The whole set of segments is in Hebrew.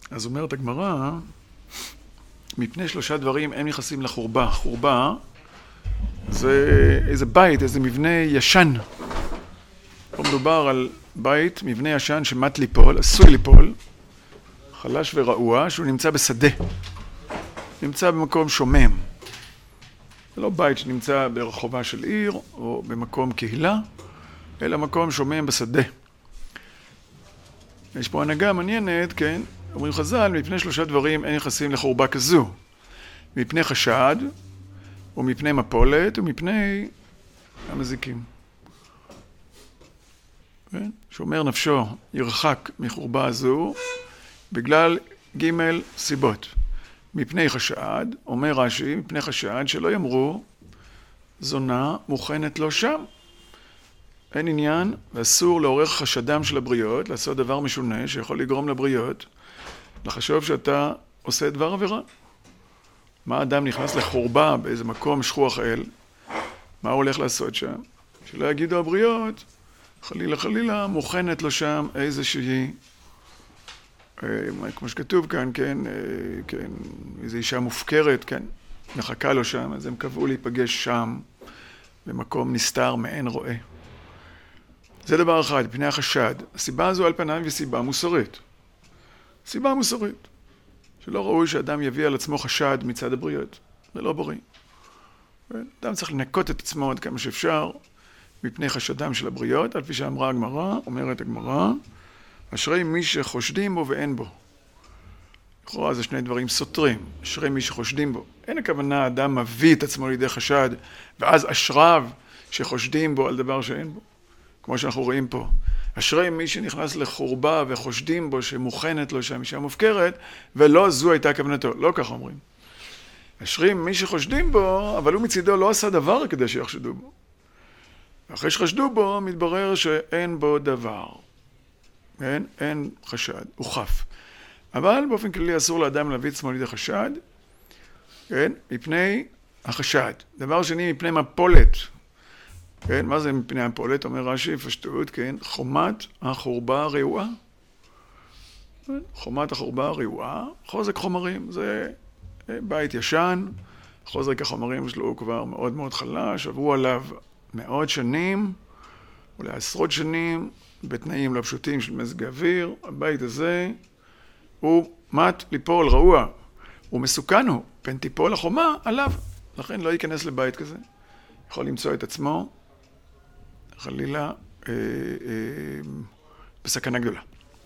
אז אומרת הגמרא, מפני 3 דברים הם נכנסים לחורבה. חורבה זה איזה בית, איזה מבנה ישן. פה מדובר על בית, מבנה ישן שמט ליפול, עשוי ליפול, חלש ורעוע, שהוא נמצא בשדה. נמצא במקום שומם. זה לא בית שנמצא ברחובה של עיר או במקום קהילה, אלא מקום שומם בשדה. יש פה הנהגה מעניינת, כן? אומרים חז"ל, מפני 3 דברים אין נכנסים לחורבה כזו. מפני חשד, ומפני מפולת, ומפני המזיקים. כן? שאומר נפשו ירחק מחורבה הזו, בגלל ג' סיבות. מפני חשד, אומר רש"י, מפני חשד שלא יאמרו, זונה מוכנת לו שם. אין עניין, ואסור לעורר חשדם של הבריות, לעשות דבר משונה שיכול לגרום לבריות, לחשוב שאתה עושה דבר עבירה. מה האדם נכנס לחורבה באיזה מקום שכוח אל? מה הוא הולך לעשות שם? שלא יגידו הבריות, חלילה חלילה, מוכנת לו שם איזושהי, כמו שכתוב כאן, כן, כן, איזו אישה מופקרת, כן, מחכה לו שם, אז הם קבעו להיפגש שם, במקום נסתר מעין רואה. זה דבר אחד, פני החשד. הסיבה הזו על פניו היא סיבה מוסרית. סיבה מוסרית. שלא ראוי שאדם יביא על עצמו חשד מצד הבריות. זה לא בריא. אדם צריך לנקות את עצמו עד כמה שאפשר מפני חשדם של הבריות, על פי שאמרה הגמרא, אומרת הגמרא, אשרי מי שחושדים בו ואין בו. לכאורה זה 2 דברים סותרים. אשרי מי שחושדים בו. אין הכוונה אדם מביא את עצמו לידי חשד, ואז אשריו שחושדים בו על דבר שאין בו. כמו שאנחנו רואים פה. אשרי מי שנכנס לחורבה וחושדים בו שמוכנת לו שם אישה מופקרת, ולא זו הייתה כוונתו. לא כך אומרים. אשרי מי שחושדים בו, אבל הוא מצידו לא עשה דבר כדי שיחשדו בו. ואחרי שחשדו בו, מתברר שאין בו דבר. אין חשד, הוא חף. אבל באופן כללי אסור לאדם להביא את עצמו לידי חשד, כן? מפני החשד. דבר שני, מפני מפולת. כן, מה זה מפני המפולת? אומר רש"י, פשטות, כן, חומת החורבה הרעועה. חומת החורבה הרעועה, חוזק חומרים, זה בית ישן, חוזק החומרים שלו הוא כבר מאוד מאוד חלש, עברו עליו מאות שנים, אולי עשרות שנים, בתנאים לא פשוטים של מזג האוויר. הבית הזה הוא מת ליפול רעוע, הוא מסוכן הוא, פן תיפול החומה עליו, לכן לא ייכנס לבית כזה. יכול למצוא את עצמו חלילה בסכנה גדולה.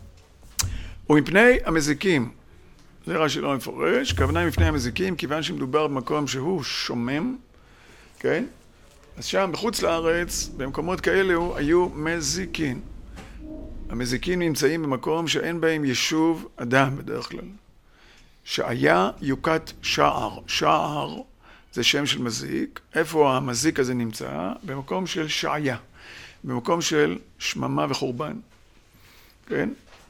ומפני המזיקים, זה רש"י לא מפורש, כוונה מפני המזיקים, כיוון שמדובר במקום שהוא שומם, כן? אז שם בחוץ לארץ, במקומות כאלו, היו מזיקים. המזיקים נמצאים במקום שאין בהם יישוב אדם בדרך כלל. שהיה יוקת שער. שער זה שם של מזיק. איפה המזיק הזה נמצא? במקום של שעיה. במקום של שממה וחורבן. כן?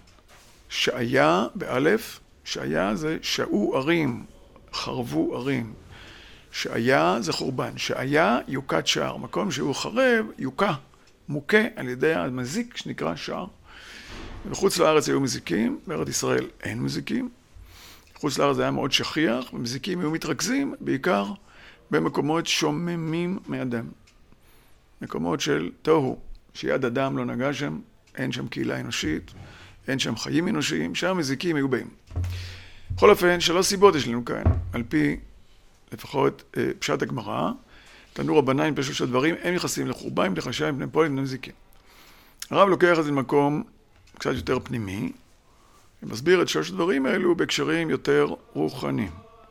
שעיה באלף, שעיה זה שעו ערים, חרבו ערים. שעיה זה חורבן. שעיה יוקת שער. מקום שהוא חרב, יוקה, מוכה על ידי המזיק שנקרא שער. בחוץ לארץ היו מזיקים, בארץ ישראל אין מזיקים. בחוץ לארץ זה היה מאוד שכיח, ומזיקים היו מתרכזים בעיקר במקומות שוממים מאדם. מקומות של תוהו, שיד אדם לא נגע שם, אין שם קהילה אנושית, אין שם חיים אנושיים, שם מזיקים היו בהם. בכל אופן, 3 סיבות יש לנו כאן, על פי לפחות פשט הגמרא, תנו רבנן פשוט שהדברים הם נכנסים לחורבה, אם לחשב, אם פועל, אם מזיקים. הרב לוקח את זה למקום קצת יותר פנימי, ומסביר את 3 הדברים האלו בהקשרים יותר רוחניים.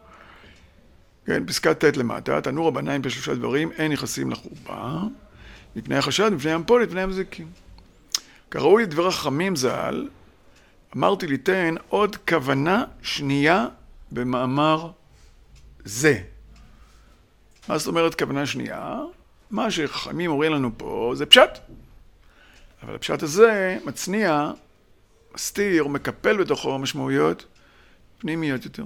כן, פסקת ט' למטה, תנו רבנן פשוט שהדברים הם נכנסים לחורבה, מפני החשד, מפני המפולת, מפני המזיקים. כראוי לדבר חכמים ז"ל, אמרתי ליתן עוד כוונה שנייה במאמר זה. מה זאת אומרת כוונה שנייה? מה שחכמים אומרים לנו פה זה פשט. אבל הפשט הזה מצניע, מסתיר, מקפל בתוכו משמעויות פנימיות יותר.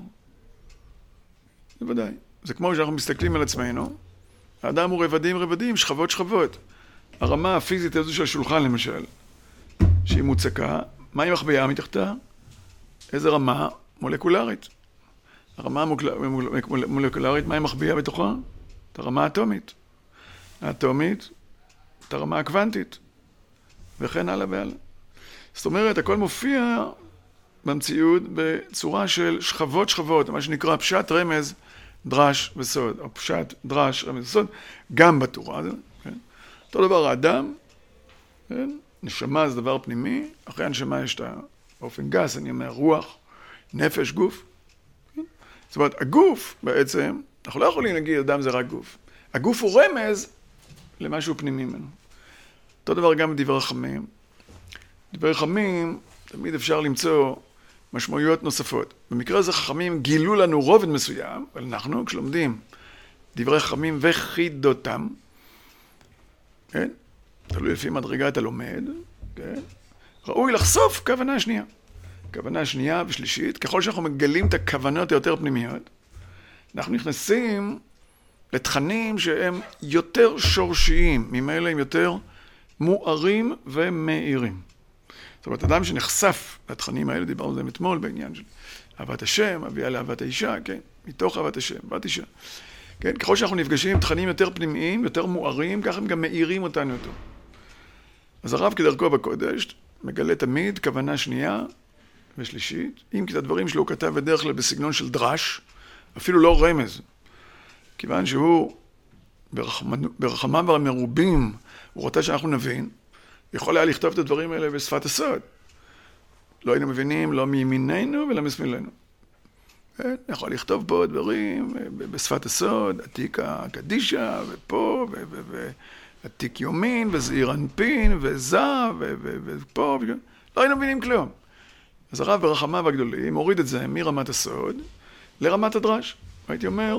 זה ודאי. זה כמו שאנחנו מסתכלים על עצמנו, האדם הוא רבדים, שכבות. הרמה הפיזית הזו של השולחן למשל, שהיא מוצקה, מה היא מחביאה מתחתה? איזה רמה? מולקולרית. הרמה המולקולרית, מה היא מחביאה בתוכה? את הרמה האטומית. האטומית, את הרמה הקוונטית, וכן הלאה והלאה. זאת אומרת, הכל מופיע במציאות בצורה של שכבות, מה שנקרא פשט, רמז, דרש וסוד, או פשט, דרש, רמז וסוד, גם בתורה. כן? אותו דבר, האדם, כן? נשמה זה דבר פנימי, אחרי הנשמה יש את האופן גס, אני אומר, רוח, נפש, גוף. כן? זאת אומרת, הגוף בעצם, אנחנו לא יכולים להגיד, אדם זה רק גוף. הגוף הוא רמז למשהו פנימי ממנו. אותו דבר גם בדברי חכמים. דברי חכמים, תמיד אפשר למצוא משמעויות נוספות. במקרה הזה חכמים גילו לנו רובד מסוים, אבל אנחנו, כשלומדים דברי חכמים וחידותם, כן? תלוי לפי מדרגת הלומד, כן? ראוי לחשוף כוונה שנייה. כוונה שנייה ושלישית, ככל שאנחנו מגלים את הכוונות היותר פנימיות, אנחנו נכנסים לתכנים שהם יותר שורשיים, ממילא הם יותר מוארים ומאירים. זאת אומרת, אדם שנחשף לתכנים האלה, דיברנו על זה אתמול בעניין של אהבת השם, הביאה לאהבת האישה, כן? מתוך אהבת השם, אהבת אישה. כן? ככל שאנחנו נפגשים עם תכנים יותר פנימיים, יותר מוארים, ככה הם גם מאירים אותנו יותר. אז הרב כדרכו בקודש מגלה תמיד כוונה שנייה ושלישית, אם כי את הדברים שלו הוא כתב בדרך כלל בסגנון של דרש, אפילו לא רמז, כיוון שהוא ברחמיו המרובים, הוא רוצה שאנחנו נבין, יכול היה לכתוב את הדברים האלה בשפת הסוד. לא היינו מבינים לא מימיננו ולא משמאלנו. יכול לכתוב פה דברים בשפת הסוד, עתיק הקדישה, ופה, ועתיק יומין, וזעיר אנפין, וזה, ופה, לא היינו מבינים כלום. אז הרב ברחמיו הגדולים הוריד את זה מרמת הסוד לרמת הדרש. הייתי אומר,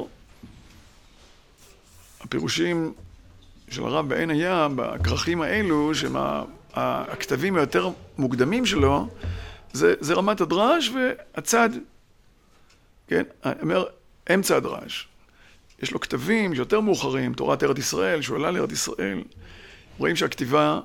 הפירושים של הרב בעין הים, בכרכים האלו, שהכתבים היותר מוקדמים שלו, זה רמת הדרש והצד, כן? אומר, אמצע הדרש. יש לו כתבים שיותר מאוחרים, תורת ארץ ישראל, שהוא עלה לארץ ישראל. רואים שהכתיבה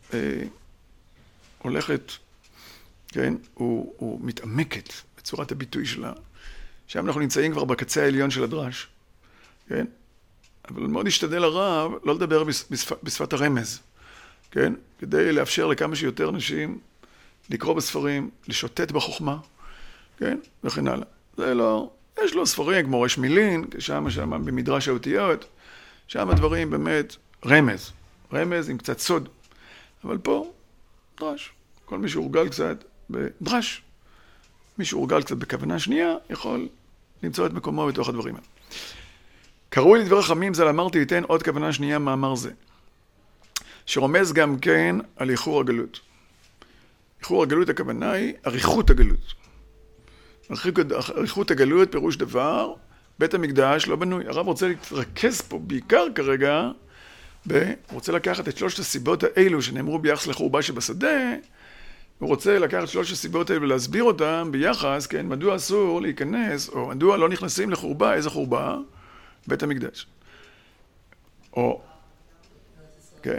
הולכת, כן? הוא מתעמקת בצורת הביטוי שלה. שם אנחנו נמצאים כבר בקצה העליון של הדרש, כן? אבל מאוד השתדל הרב לא לדבר בשפת הרמז, כן? כדי לאפשר לכמה שיותר אנשים לקרוא בספרים, לשוטט בחוכמה, כן? וכן הלאה. זה לא, יש לו ספרים כמו ראש מילין, שם במדרש האותיות, שם הדברים באמת רמז עם קצת סוד. אבל פה, דרש. כל מי שהורגל קצת בדרש, מי שהורגל קצת בכוונה שנייה, יכול למצוא את מקומו בתוך הדברים האלה. קראו לי דברי חכמים, ז"ל אמרתי, ייתן עוד כוונה שנייה מאמר זה, שרומז גם כן על איחור הגלות. איחור הגלות הכוונה היא אריכות הגלות. אריכות הגלות פירוש דבר, בית המקדש לא בנוי. הרב רוצה להתרכז פה בעיקר כרגע, הוא רוצה לקחת את שלושת הסיבות האלו שנאמרו ביחס לחורבה שבשדה, הוא רוצה לקחת שלושת הסיבות האלו ולהסביר אותם ביחס, כן, מדוע אסור להיכנס, או מדוע לא נכנסים לחורבה, איזה חורבה? בית המקדש. או, כן,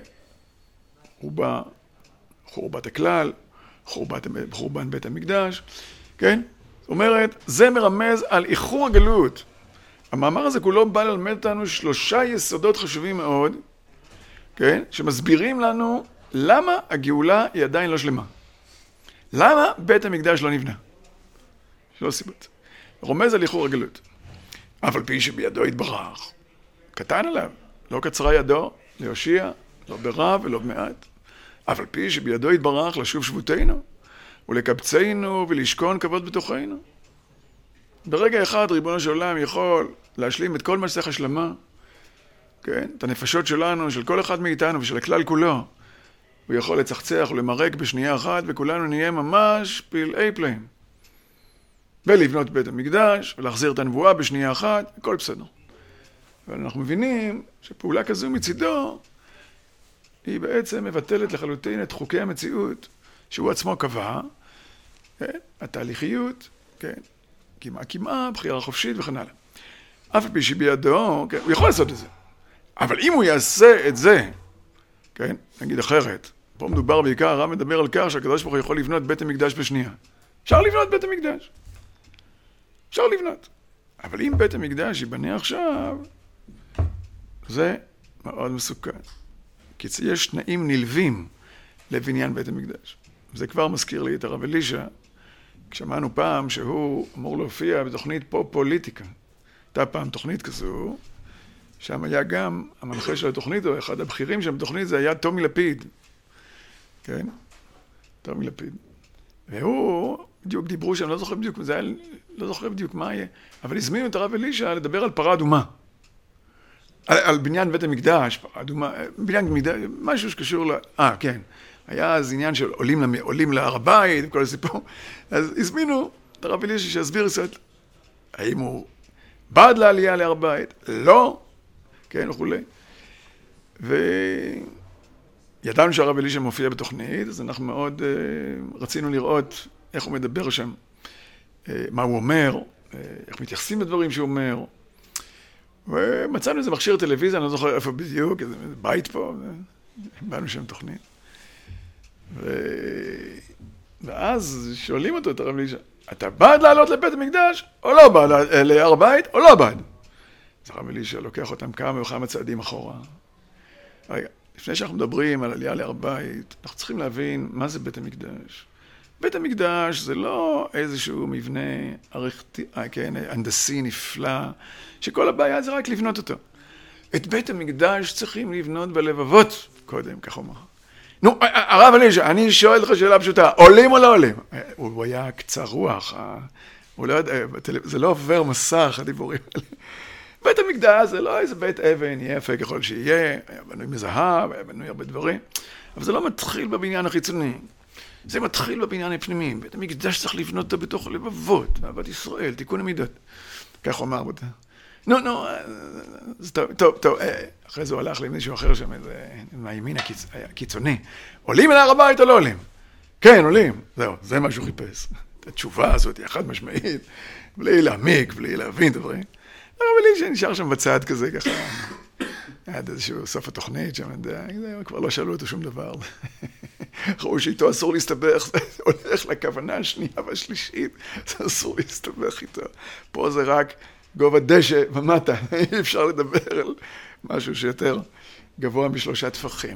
חורבת הכלל, חורבן בית המקדש, כן? זאת אומרת, זה מרמז על איחור הגלות. המאמר הזה כולו בא ללמד אותנו 3 יסודות חשובים מאוד, כן? שמסבירים לנו למה הגאולה היא עדיין לא שלמה. למה בית המקדש לא נבנה? 3 סיבות. רומז על איחור הגלות. אף על פי שבידו יתברך, קטן עליו, לא קצרה ידו להושיע, לא ברב ולא במעט. אף על פי שבידו יתברך לשוב שבותנו, ולקבצנו ולשכון כבוד בתוכנו. ברגע אחד ריבונו של עולם יכול להשלים את כל מה שצריך השלמה, כן? את הנפשות שלנו, של כל אחד מאיתנו ושל הכלל כולו. הוא יכול לצחצח ולמרק בשנייה אחת, וכולנו נהיה ממש פלאי פלאים. ולבנות בית המקדש, ולהחזיר את הנבואה בשנייה אחת, הכל בסדר. אבל אנחנו מבינים שפעולה כזו מצידו, היא בעצם מבטלת לחלוטין את חוקי המציאות, שהוא עצמו קבע, כן? התהליכיות, כן? כמעה, בחירה חופשית וכן הלאה. אף על פי שבידו, כן? הוא יכול לעשות את זה. אבל אם הוא יעשה את זה, כן? נגיד אחרת, פה מדובר בעיקר, הרב מדבר על כך שהקדוש ברוך הוא יכול לבנות בית המקדש בשנייה. אפשר לבנות בית המקדש. אפשר לבנות. אבל אם בית המקדש ייבנה עכשיו, זה מאוד מסוכן. כי יש תנאים נלווים לבניין בית המקדש. זה כבר מזכיר לי את הרב אלישע, כשמענו פעם שהוא אמור להופיע בתוכנית פוליטיקה. הייתה פעם תוכנית כזו, שם היה גם המנחה של התוכנית, או אחד הבכירים שם בתוכנית, זה היה טומי לפיד. כן? טומי לפיד. והוא, בדיוק דיברו שם, לא זוכר בדיוק, זה היה, לא זוכר בדיוק מה יהיה, אבל הזמינו את הרב אלישע לדבר על פרה אדומה. על בניין בית המקדש, פרה אדומה, בניין מקדש, משהו שקשור כן. היה אז עניין של עולים להר הבית, וכל הסיפור. אז הזמינו את הרב אלישע שיסביר קצת, האם הוא בעד לעלייה להר הבית, לא, כן, וכולי. וידענו שהרב אלישע מופיע בתוכנית, אז אנחנו מאוד רצינו לראות איך הוא מדבר שם, מה הוא אומר, איך מתייחסים לדברים שהוא אומר. ומצאנו איזה מכשיר טלוויזיה, אני לא זוכר איפה בדיוק, איזה בית פה, באנו שם תוכנית. ואז שואלים אותו, את הרב אלישע, אתה בעד לעלות לבית המקדש, או לא בעד, להר הבית, או לא בעד? אז הרב אלישע לוקח אותם כמה וכמה צעדים אחורה. רגע, לפני שאנחנו מדברים על עלייה להר הבית, אנחנו צריכים להבין מה זה בית המקדש. בית המקדש זה לא איזשהו מבנה הנדסי נפלא, שכל הבעיה זה רק לבנות אותו. את בית המקדש צריכים לבנות בלבבות קודם, כך אומר. נו, הרב אלישע, אני שואל לך שאלה פשוטה, עולים או לא עולים? הוא היה קצר רוח, זה לא עובר מסך הדיבורים האלה. בית המקדש זה לא איזה בית אבן, יפה ככל שיהיה, היה בנוי מזהב, היה בנוי הרבה דברים, אבל זה לא מתחיל בבניין החיצוני, זה מתחיל בבניין הפנימי. בית המקדש צריך לבנות אותו בתוך לבבות, אהבת ישראל, תיקון המידות. כך הוא אמר אותה. נו, טוב, אחרי זה הוא הלך למישהו אחר שם, מהימין הקיצוני. עולים אל הר הבית או לא עולים? כן, עולים. זהו, זה מה שהוא חיפש. את התשובה הזאת היא חד משמעית, בלי להעמיק, בלי להבין את הדברים. הרב אלישע נשאר שם בצד כזה, ככה, עד איזשהו סוף התוכנית שם, כבר לא שאלו אותו שום דבר. ראו שאיתו אסור להסתבך, זה הולך לכוונה השנייה והשלישית, זה אסור להסתבך איתו. פה זה רק גובה דשא ומטה, אי אפשר לדבר על משהו שיותר גבוה מ3 טפחים.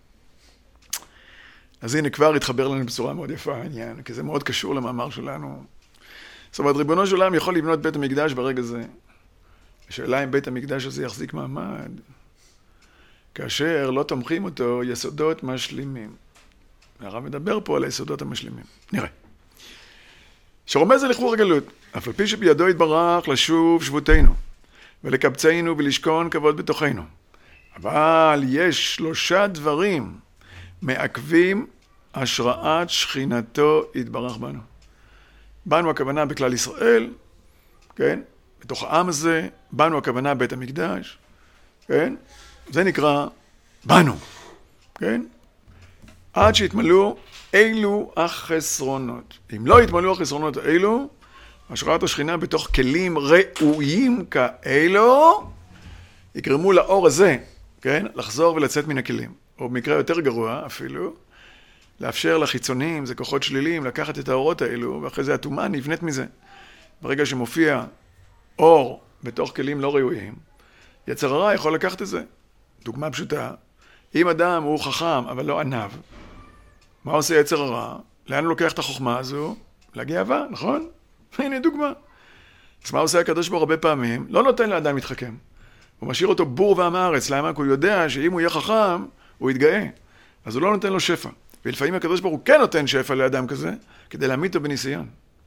אז הנה כבר התחבר לנו בצורה מאוד יפה העניין, כי זה מאוד קשור למאמר שלנו. זאת אומרת, ריבונו של עולם יכול לבנות בית המקדש ברגע זה. השאלה אם בית המקדש הזה יחזיק מעמד, כאשר לא תומכים אותו יסודות משלימים. הרב מדבר פה על היסודות המשלימים. נראה. שרומז על איחור הגלות, אף על פי שבידו יתברך לשוב שבותנו, ולקבצנו ולשכון כבוד בתוכנו. אבל יש 3 דברים מעכבים השראת שכינתו יתברך בנו. בנו הכוונה בכלל ישראל, כן? בתוך העם הזה, בנו הכוונה בית המקדש, כן? זה נקרא בנו, כן? עד שיתמלאו אילו החסרונות. אם לא יתמלאו החסרונות האלו, השראת השכינה בתוך כלים ראויים כאלו, יגרמו לאור הזה, כן? לחזור ולצאת מן הכלים. או במקרה יותר גרוע אפילו, לאפשר לחיצונים, זה כוחות שליליים, לקחת את האורות האלו, ואחרי זה הטומאה נבנית מזה. ברגע שמופיע אור בתוך כלים לא ראויים, יצר הרע יכול לקחת את זה. דוגמה פשוטה, אם אדם הוא חכם אבל לא ענב, מה עושה יצר הרע? לאן הוא לוקח את החוכמה הזו? לגאווה, נכון? הנה דוגמה. אז מה עושה הקדוש ברוך הוא הרבה פעמים? לא נותן לאדם להתחכם. הוא משאיר אותו בור ועם הארץ. למה? כי הוא יודע שאם הוא יהיה חכם, הוא יתגאה. אז הוא לא נותן לו שפע. ולפעמים הקדוש ברוך הוא כן נותן שפע לאדם כזה, כדי להעמיד אותו בניסיון.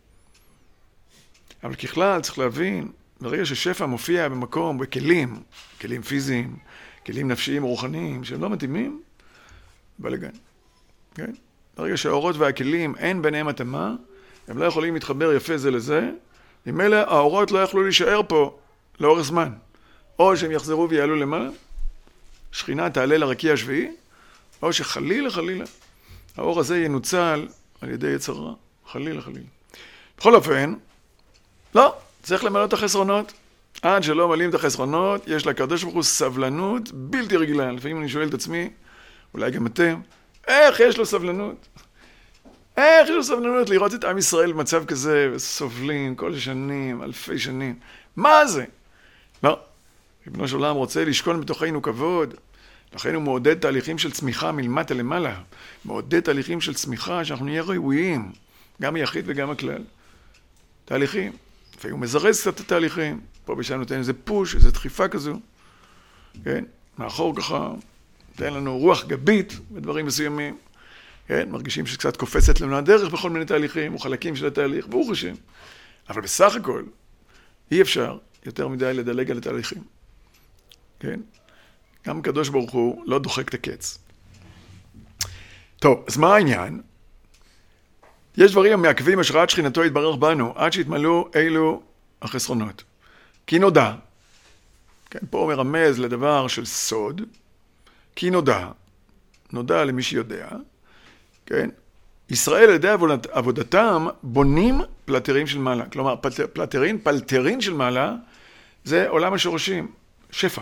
אבל ככלל צריך להבין, ברגע ששפע מופיע במקום, בכלים, כלים פיזיים, כלים נפשיים ורוחניים, שהם לא מתאימים, בלגן. כן? ברגע שהאורות והכלים אין ביניהם התאמה, הם לא יכולים להתחבר יפה זה לזה, ממילא האורות לא יכלו להישאר פה לאורך זמן. או שהם יחזרו ויעלו למעלה, שכינה תעלה לרקיע השביעי, או שחלילה, האור הזה ינוצל על ידי יצר רע. חלילה. בכל אופן, לא, צריך למלא את החסרונות. עד שלא מלאים את החסרונות, יש לקדוש ברוך הוא סבלנות בלתי רגילה. לפעמים אני שואל את עצמי, אולי גם אתם, איך יש לו סבלנות? איך יש לו סבלנות לראות את עם ישראל במצב כזה, וסובלים כל שנים, אלפי שנים? מה זה? לא. ריבונו של עולם רוצה לשכון בתוכנו כבוד, לכן הוא מעודד תהליכים של צמיחה מלמטה למעלה, מעודד תהליכים של צמיחה שאנחנו נהיה ראויים, גם היחיד וגם הכלל. תהליכים. לפעמים הוא מזרז קצת את התהליכים, פה ושם נותן איזה פוש, איזה דחיפה כזו, כן? מאחור ככה, נותן לנו רוח גבית בדברים מסוימים, כן? מרגישים שקצת קופצת לנו הדרך בכל מיני תהליכים, או חלקים של התהליך, ברוך השם. אבל בסך הכל, אי אפשר יותר מדי לדלג על התהליכים, כן? גם הקדוש ברוך הוא לא דוחק את הקץ. טוב, אז מה העניין? יש דברים המעכבים השראת שכינתו יתברך בנו, עד שהתמלאו אילו החסרונות. כי נודע, כן, פה הוא מרמז לדבר של סוד, כי נודע למי שיודע, כן? ישראל על ידי עבודתם בונים פלטרים של מעלה. כלומר, פלטרין של מעלה, זה עולם השורשים, שפע.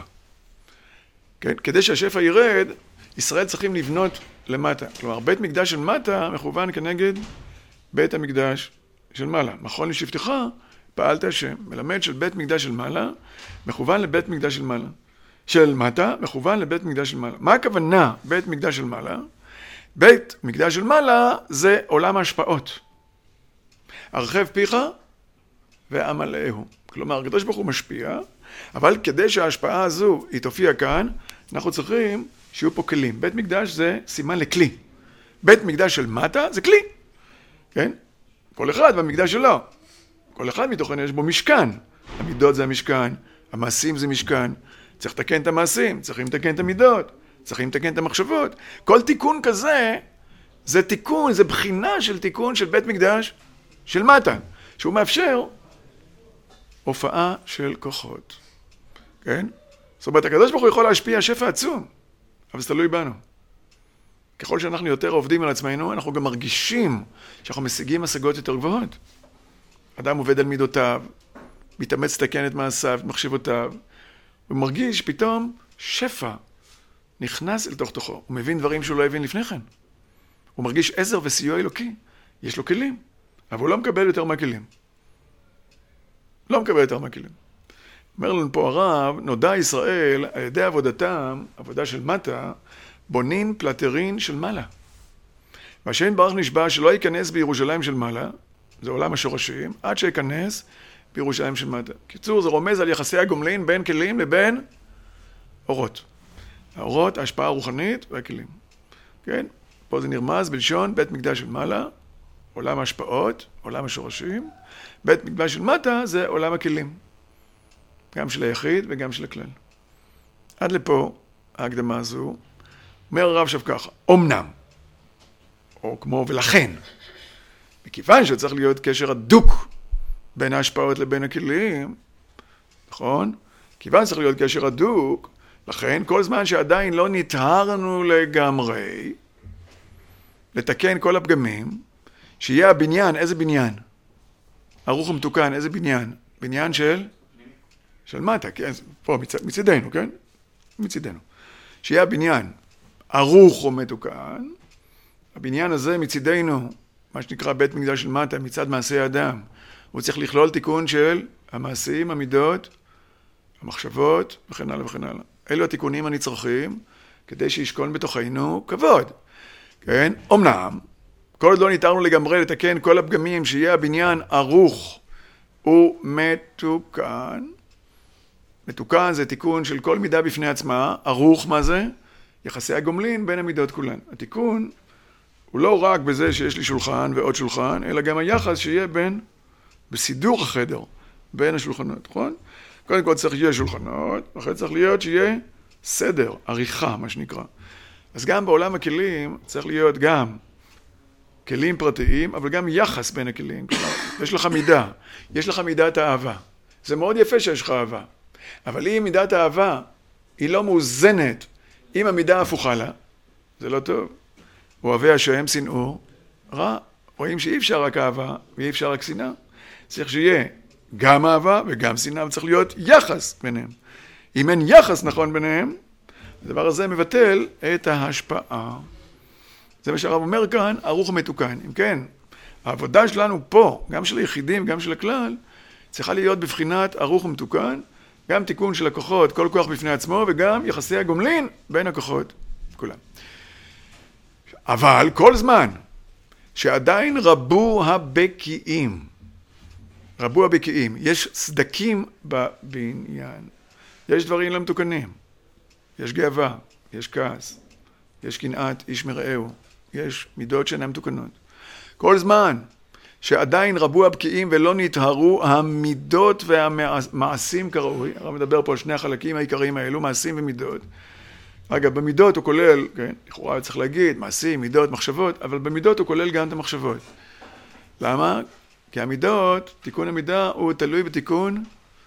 כן? כדי שהשפע ירד, ישראל צריכים לבנות למטה. כלומר, בית מקדש של מטה מכוון כנגד בית המקדש של מעלה. נכון לשבתך, פעלת השם. מלמד של בית מקדש של מעלה, מכוון לבית מקדש של מעלה. של מטה, מכוון לבית מקדש של מעלה. מה הכוונה בית מקדש של מעלה? בית מקדש של מעלה זה עולם ההשפעות. הרחב פיך ואמלאהו. כלומר, הקדוש ברוך הוא משפיע, אבל כדי שההשפעה הזו היא תופיע כאן, אנחנו צריכים שיהיו פה כלים. בית מקדש זה סימן לכלי. בית מקדש של מטה זה כלי. כן? כל אחד במקדש שלו. כל אחד מתוכנו יש בו משכן. המידות זה המשכן, המעשים זה משכן. צריך לתקן את המעשים, צריכים לתקן את המידות, צריכים לתקן את המחשבות. כל תיקון כזה, זה תיקון, זה בחינה של תיקון של בית מקדש של מטה, שהוא מאפשר הופעה של כוחות. כן? זאת אומרת, הקדוש ברוך הוא יכול להשפיע שפע עצום, אבל זה תלוי בנו. ככל שאנחנו יותר עובדים על עצמנו, אנחנו גם מרגישים שאנחנו משיגים השגות יותר גבוהות. אדם עובד על מידותיו, מתאמץ לתקן את מעשיו, את מחשבותיו, הוא מרגיש פתאום שפע נכנס אל תוכו. הוא מבין דברים שהוא לא הבין לפני כן. הוא מרגיש עזר וסיוע אלוקי. יש לו כלים, אבל הוא לא מקבל יותר מהכלים. לא מקבל יותר מהכלים. אומר לנו פה הרב, נודע ישראל על ידי עבודתם, עבודה של מטה, בונים פלטרין של מעלה. והשם ברוך נשבע שלא ייכנס בירושלים של מעלה, זה עולם השורשים, עד שיכנס בירושלים של מטה. קיצור, זה רומז על יחסי הגומלין בין כלים לבין אורות. האורות, ההשפעה הרוחנית והכלים. כן? פה זה נרמז בלשון בית מקדש של מעלה, עולם ההשפעות, עולם השורשים. בית מקדש של מטה זה עולם הכלים. גם של היחיד וגם של הכלל. עד לפה, ההקדמה הזו, אומר הרב עכשיו ככה, אומנם, או כמו ולכן, מכיוון שצריך להיות קשר הדוק בין ההשפעות לבין הכלים, נכון? כיוון שצריך להיות קשר הדוק, לכן כל זמן שעדיין לא נטהרנו לגמרי, לתקן כל הפגמים, שיהיה הבניין, איזה בניין? ערוך ומתוקן, איזה בניין? בניין של מטה, כן? פה מצידנו, כן? מצידנו. שיהיה הבניין ערוך ומתוקן, הבניין הזה מצידנו, מה שנקרא בית מקדש של מטה, מצד מעשי האדם, הוא צריך לכלול תיקון של המעשים, המידות, המחשבות וכן הלאה וכן הלאה. אלו התיקונים הנצרכים כדי שישכון בתוכנו כבוד. כן? אמנם, כל עוד לא ניתרנו לגמרי לתקן כל הפגמים, שיהיה הבניין ערוך ומתוקן. מתוקן זה תיקון של כל מידה בפני עצמה. ערוך מה זה? יחסי הגומלין בין המידות כולן. התיקון הוא לא רק בזה שיש לי שולחן ועוד שולחן, אלא גם היחס שיהיה בסידור החדר, בין השולחנות, נכון? קודם כל צריך שיהיה שולחנות, ואחרי צריך להיות שיהיה סדר, עריכה, מה שנקרא. אז גם בעולם הכלים צריך להיות גם כלים פרטיים, אבל גם יחס בין הכלים. כלומר, יש לך מידה, יש לך מידת האהבה. זה מאוד יפה שיש לך אהבה. אבל אם מידת האהבה היא לא מאוזנת עם המידה הפוכה לה, זה לא טוב. אוהבי השם שנאו רע. רואים שאי אפשר רק אהבה ואי אפשר רק שנאה. צריך שיהיה גם אהבה וגם שנאה, וצריך להיות יחס ביניהם. אם אין יחס נכון ביניהם, הדבר הזה מבטל את ההשפעה. זה מה שהרב אומר כאן, ערוך ומתוקן. אם כן, העבודה שלנו פה, גם של היחידים, גם של הכלל, צריכה להיות בבחינת ערוך ומתוקן, גם תיקון של הכוחות, כל כוח בפני עצמו, וגם יחסי הגומלין בין הכוחות, כולם. אבל כל זמן שעדיין רבו הבקיעים, יש סדקים בבניין, יש דברים לא מתוקנים, יש גאווה, יש כעס, יש קנאת איש מרעהו, יש מידות שאינן מתוקנות. כל זמן שעדיין רבו הבקיעים ולא נטהרו המידות והמעשים כראוי, הרב מדבר פה על שני החלקים העיקריים האלו, מעשים ומידות. אגב, במידות הוא כולל, כן, לכאורה צריך להגיד, מעשים, מידות, מחשבות, אבל במידות הוא כולל גם את המחשבות. למה? כי המידות, תיקון המידה הוא תלוי בתיקון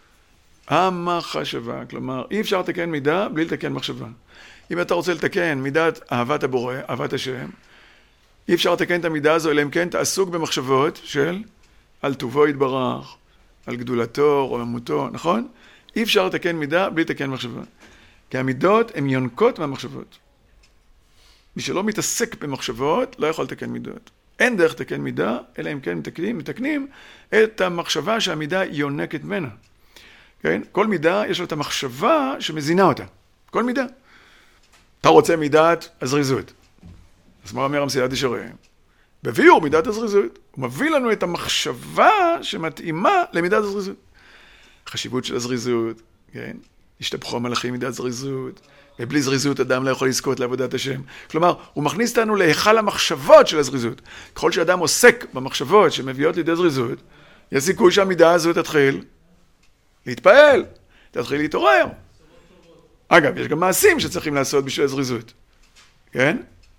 המחשבה. כלומר, אי אפשר לתקן מידה בלי לתקן מחשבה. אם אתה רוצה לתקן מידת אהבת הבורא, אהבת השם, אי אפשר לתקן את המידה הזו, אלא אם כן תעסוק במחשבות של על טובו יתברך, על גדולתו, רוממותו, נכון? אי אפשר לתקן מידה בלי לתקן מחשבה. כי המידות הן יונקות מהמחשבות. מי שלא מתעסק במחשבות לא יכול לתקן מידות. אין דרך לתקן מידה, אלא אם כן מתקנים את המחשבה שהמידה יונקת ממנה. כן? כל מידה יש לו את המחשבה שמזינה אותה. כל מידה. אתה רוצה מידת הזריזות. אז מה אומר המסילת ישרים? בביאור מידת הזריזות. הוא מביא לנו את המחשבה שמתאימה למידת הזריזות. החשיבות של הזריזות, כן? השתבחו המלאכים מידת זריזות, ובלי זריזות אדם לא יכול לזכות לעבודת השם. כלומר, הוא מכניס אותנו להיכל המחשבות של הזריזות. ככל שאדם עוסק במחשבות שמביאות לידי זריזות, יש סיכוי שהמידה הזו תתחיל להתפעל, תתחיל להתעורר. אגב, יש גם מעשים שצריכים לעשות בשביל הזריזות. כן?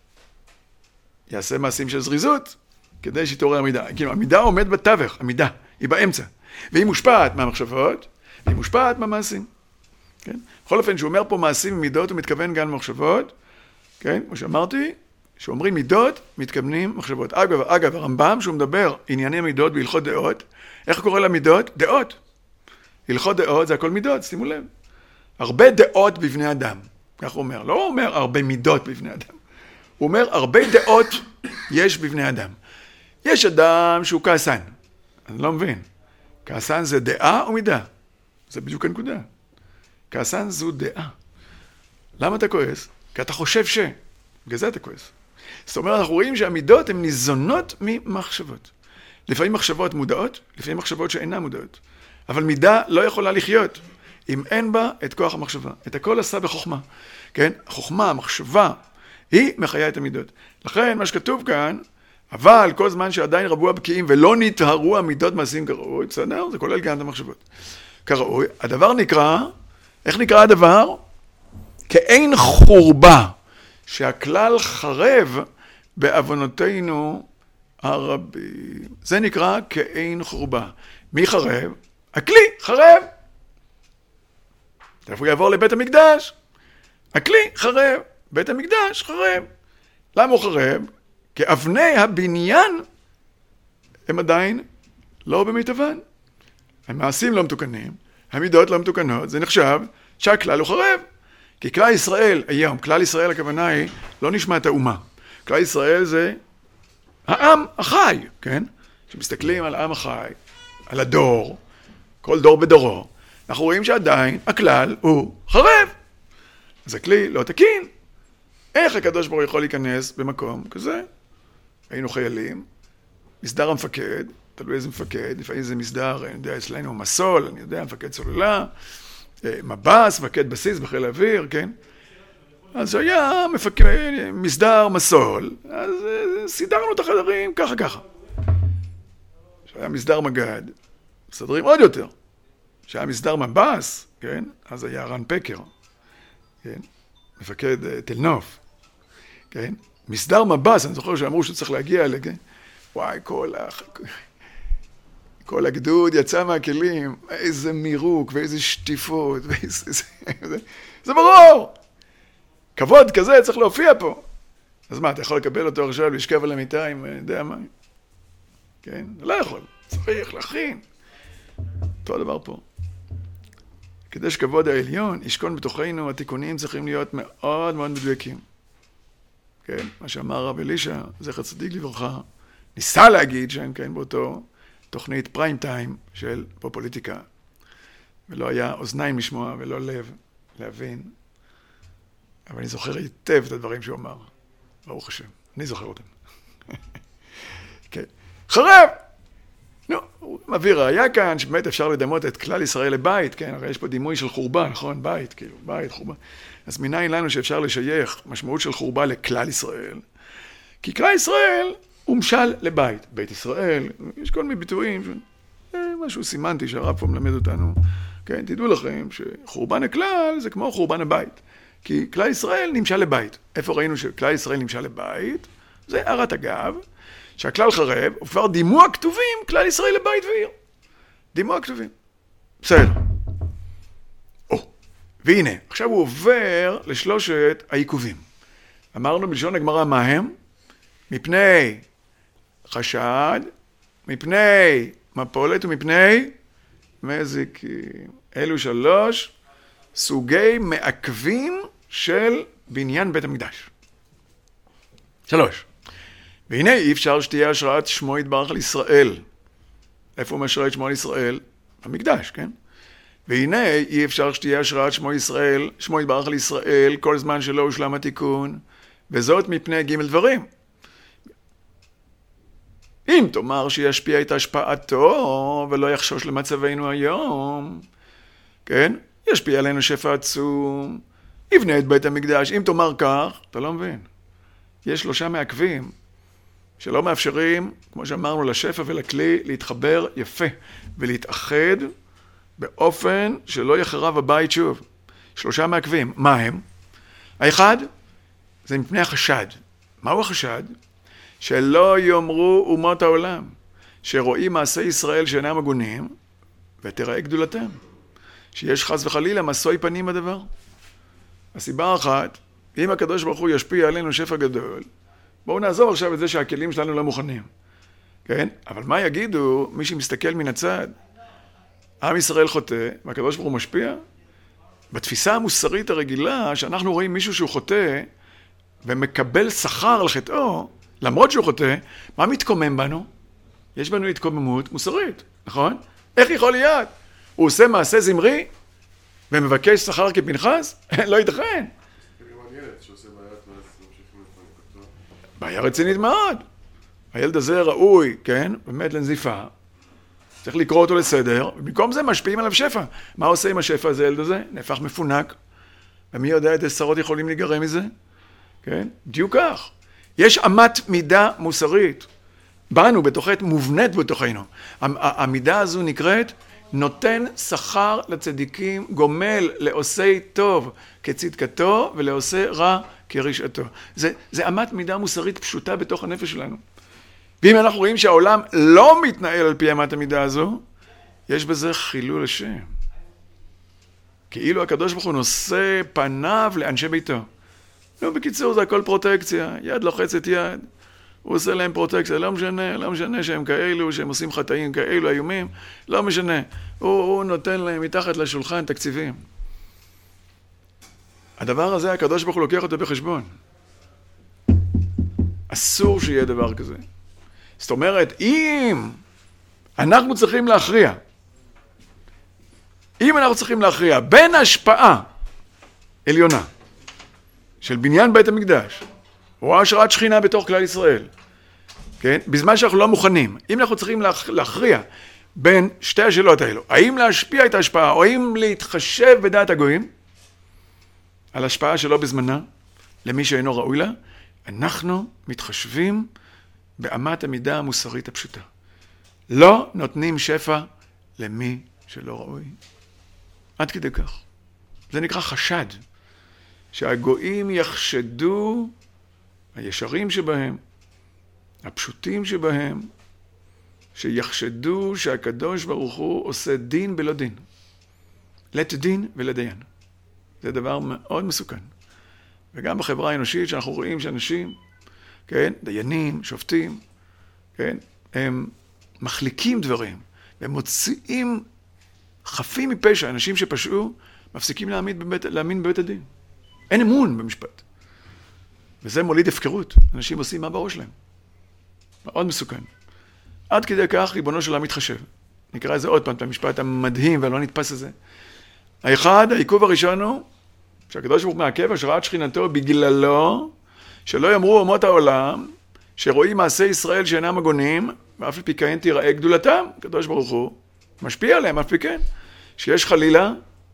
יעשה מעשים של זריזות, כדי שיתעורר המידה. כאילו, המידה עומד בתווך, המידה, היא באמצע. והיא מושפעת מהמחשבות, והיא מושפעת מהמעשים. כן? בכל אופן, שהוא אומר פה מעשים ומידות, הוא מתכוון גם למחשבות. כן? כמו שאמרתי, שאומרים מידות, מתכוונים מחשבות. אגב, הרמב"ם, שהוא מדבר ענייני מידות בהלכות דעות, איך קורא למידות? דעות. הלכות דעות זה הכל מידות, שימו לב. הרבה דעות בבני אדם. כך הוא אומר. לא אומר הרבה מידות בבני אדם. הוא אומר, הרבה דעות יש בבני אדם. יש אדם שהוא כעסן. אני לא מבין. כעסן זה דעה או מידה? זה בדיוק הנקודה. כעסן זו דעה. למה אתה כועס? כי אתה חושב ש... בגלל זה אתה כועס. זאת אומרת, אנחנו רואים שהמידות הן ניזונות ממחשבות. לפעמים מחשבות מודעות, לפעמים מחשבות שאינן מודעות. אבל מידה לא יכולה לחיות אם אין בה את כוח המחשבה. את הכל עשה בחוכמה. כן? החוכמה, המחשבה, היא מחיה את המידות. לכן, מה שכתוב כאן, אבל כל זמן שעדיין רבו הבקיעים ולא נטהרו המידות מעשים כראוי, בסדר? זה כולל גם את המחשבות. כראוי, הדבר נקרא, איך נקרא הדבר? כאין חורבה, שהכלל חרב בעוונותינו הרבים. זה נקרא כאין חורבה. מי חרב? הכלי חרב. איפה הוא יעבור לבית המקדש? הכלי חרב. בית המקדש חרב. למה הוא חרב? כי אבני הבניין הם עדיין לא במיטבן. המעשים לא מתוקנים, המידות לא מתוקנות, זה נחשב שהכלל הוא חרב. כי כלל ישראל היום, כלל ישראל הכוונה היא לא נשמעת האומה. כלל ישראל זה העם החי, כן? כשמסתכלים על העם החי, על הדור, כל דור בדורו, אנחנו רואים שעדיין הכלל הוא חרב. אז הכלי לא תקין. איך הקדוש ברוך הוא יכול להיכנס במקום כזה? היינו חיילים, מסדר המפקד, תלוי איזה מפקד, לפעמים זה מסדר, אני יודע, אצלנו מסול, אני יודע, מפקד סוללה, מבס, מפקד בסיס בחיל האוויר, כן? אז היה מסדר מסול, אז סידרנו את החדרים ככה. שהיה מסדר מגד, מסדרים עוד יותר. שהיה מסדר מבס, כן? אז היה רן פקר, כן? מפקד תל נוף, כן? מסדר מבס, אני זוכר שאמרו שצריך להגיע אלה, כן? וואי, כל הגדוד יצא מהכלים, איזה מירוק ואיזה שטיפות, זה ברור! כבוד כזה צריך להופיע פה. אז מה, אתה יכול לקבל אותו עכשיו, לשכב על המיטה עם, אני יודע מה? כן? לא יכול, צריך להכין. אותו הדבר פה. כדי שכבוד העליון ישכון בתוכנו, התיקונים צריכים להיות מאוד מאוד מדויקים. כן? מה שאמר הרב אלישע, זכר צדיק לברכה, ניסה להגיד שהם כן באותו תוכנית פריים טיים של פופוליטיקה, ולא היה אוזניים לשמוע ולא לב להבין, אבל אני זוכר היטב את הדברים שהוא אמר, ברוך השם, אני זוכר אותם. כן. חרב! נו, הוא מביא ראיה כאן, שבאמת אפשר לדמות את כלל ישראל לבית, כן, הרי יש פה דימוי של חורבה, נכון? בית, כאילו, בית, חורבה. אז מניין לנו שאפשר לשייך משמעות של חורבה לכלל ישראל? כי כלל ישראל הוא משל לבית. בית ישראל, יש כל מיני ביטויים, משהו סימנטי שהרב פה מלמד אותנו. כן, תדעו לכם שחורבן הכלל זה כמו חורבן הבית. כי כלל ישראל נמשל לבית. איפה ראינו שכלל ישראל נמשל לבית? זה הערת אגב. שהכלל חרב, וכבר דימו הכתובים, כלל ישראל לבית ועיר. דימו הכתובים. בסדר. והנה, עכשיו הוא עובר לשלושת העיכובים. אמרנו בלשון הגמרא מה הם? מפני חשד, מפני מפולת ומפני מזיקים. אלו שלוש סוגי מעכבים של בניין בית המקדש. שלוש. והנה אי אפשר שתהיה השראת שמו יתברך על ישראל. איפה הוא משרה את שמו על ישראל? במקדש, כן? והנה אי אפשר שתהיה השראת שמו יתברך על ישראל כל זמן שלא הושלם התיקון, וזאת מפני ג' דברים. אם תאמר שישפיע את השפעתו ולא יחשוש למצבנו היום, כן? ישפיע עלינו שפע עצום, יבנה את בית המקדש. אם תאמר כך, אתה לא מבין. יש שלושה מעכבים שלא מאפשרים, כמו שאמרנו, לשפע ולכלי להתחבר יפה ולהתאחד באופן שלא יחרב הבית שוב. שלושה מעכבים. מה הם? האחד, זה מפני החשד. מהו החשד? שלא יאמרו אומות העולם, שרואים מעשי ישראל שאינם הגונים, ותראה גדולתם. שיש חס וחלילה מסוי פנים בדבר. הסיבה האחת, אם הקדוש ברוך הוא ישפיע עלינו שפע גדול, בואו נעזוב עכשיו את זה שהכלים שלנו לא מוכנים. כן? אבל מה יגידו מי שמסתכל מן הצד? עם ישראל חוטא, והקדוש ברוך הוא משפיע. בתפיסה המוסרית הרגילה, שאנחנו רואים מישהו שהוא חוטא, ומקבל שכר על חטאו, למרות שהוא חוטא, מה מתקומם בנו? יש בנו התקוממות מוסרית, נכון? איך יכול להיות? הוא עושה מעשה זמרי, ומבקש שכר כפנחס? לא ייתכן. בעיה רצינית מאוד. הילד הזה ראוי, כן? באמת לנזיפה. צריך לקרוא אותו לסדר, ובמקום זה משפיעים עליו שפע. מה עושה עם השפע הזה, הילד הזה? נהפך מפונק. ומי יודע איזה שרות יכולים להיגרם מזה? כן? בדיוק כך. יש אמת מידה מוסרית. בנו, בתוכת, מובנית בתוכנו. המידה הזו נקראת נותן שכר לצדיקים, גומל לעושי טוב כצדקתו ולעושה רע כרשעתו. זה אמת מידה מוסרית פשוטה בתוך הנפש שלנו. ואם אנחנו רואים שהעולם לא מתנהל על פי אמת המידה הזו, יש בזה חילול השם. כאילו הקדוש ברוך הוא נושא פניו לאנשי ביתו. לא, בקיצור זה הכל פרוטקציה, יד לוחצת יד. הוא עושה להם פרוטקציה, לא משנה שהם כאלו, שהם עושים חטאים כאלו, איומים, לא משנה. הוא נותן להם מתחת לשולחן תקציבים. הדבר הזה, הקדוש ברוך הוא לוקח אותו בחשבון. אסור שיהיה דבר כזה. זאת אומרת, אם אנחנו צריכים להכריע, בין השפעה עליונה של בניין בית המקדש, או השראת שכינה בתוך כלל ישראל, כן? בזמן שאנחנו לא מוכנים, אם אנחנו צריכים להכריע בין שתי השאלות האלו, האם להשפיע את ההשפעה, או האם להתחשב בדעת הגויים, על השפעה שלא בזמנה, למי שאינו ראוי לה, אנחנו מתחשבים באמת המידה המוסרית הפשוטה. לא נותנים שפע למי שלא ראוי. עד כדי כך. זה נקרא חשד. שהגויים יחשדו, הישרים שבהם, הפשוטים שבהם, שיחשדו שהקדוש ברוך הוא עושה דין בלא דין. לית דין ולדיין. זה דבר מאוד מסוכן. וגם בחברה האנושית שאנחנו רואים שאנשים, כן, דיינים, שופטים, כן, הם מחליקים דברים, והם מוציאים חפים מפשע, אנשים שפשעו, מפסיקים להאמין בבית הדין. אין אמון במשפט. וזה מוליד הפקרות. אנשים עושים מה בראש שלהם. מאוד מסוכן. עד כדי כך ריבונו של עולם מתחשב. נקרא את זה עוד פעם, את המשפט המדהים והלא נתפס הזה. האחד, העיכוב הראשון הוא, שהקדוש ברוך הוא מעכב השראת שכינתו בגללו, שלא יאמרו אומות העולם, שרואים מעשי ישראל שאינם הגונים, ואף על פי כן תיראה גדולתם. הקדוש ברוך הוא משפיע עליהם, אף פי כן. שיש חלילה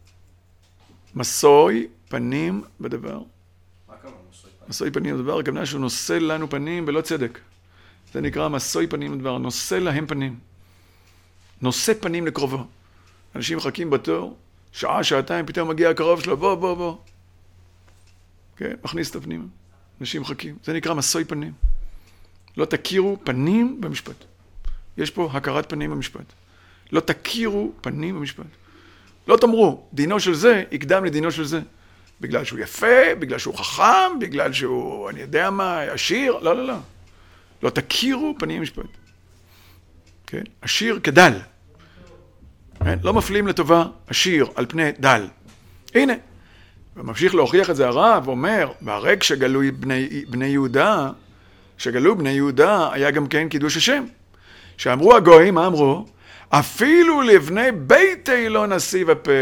מסוי פנים בדבר. מה כמה מסוי פנים? מסוי פנים בדבר, הכוונה שהוא נושא לנו פנים בלא צדק. זה נקרא מסוי פנים בדבר, נושא להם פנים. נושא פנים לקרובו. אנשים מחכים בתור, שעה, שעתיים, פתאום מגיע הקרוב שלו, בוא. כן, מכניס את הפנים. אנשים מחכים. זה נקרא מסוי פנים. לא תכירו פנים במשפט. יש פה הכרת פנים במשפט. לא תכירו פנים במשפט. לא תאמרו, דינו של זה יקדם לדינו של זה. בגלל שהוא יפה, בגלל שהוא חכם, בגלל שהוא, אני יודע מה, עשיר. לא. לא תכירו פנים במשפט. כן? עשיר כדל. כן? לא מפלים לטובה עשיר על פני דל. הנה. וממשיך להוכיח את זה הרב, ואומר, והרג שגלו בני יהודה, שגלו בני יהודה, היה גם כן קידוש השם. שאמרו הגויים, מה אמרו? אפילו לבני ביתי לא נשיא בפה.